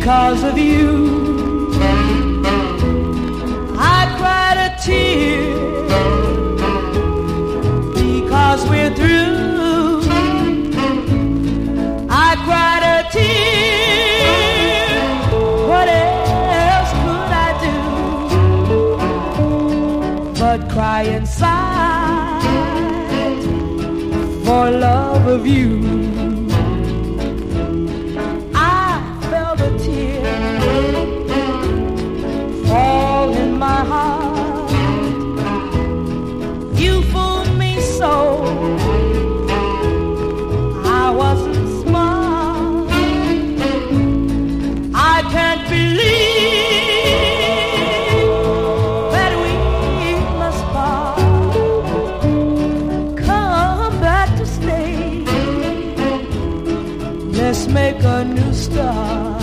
because of you. I cried a tear because we're through. I cried a tear. What else could I do but cry inside for love of you? Let's make a new start.